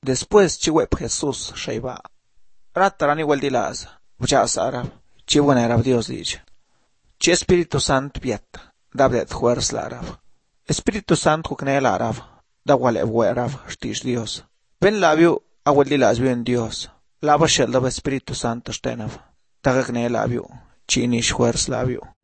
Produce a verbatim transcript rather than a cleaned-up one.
Después chiwep Jesús shayba. Ratarani waldilas, vchas arab, chiwan arab Dios dich. Chi Espíritu Santo bieta, dabdet fuerz la arab. Espíritu Santo hukne la arab, da wale arab, shtish Dios. Ben labio awaldilas bien Dios. Lava shel daba Espíritu Santo shtenav. Tagagne labio, chinish fuerz labio.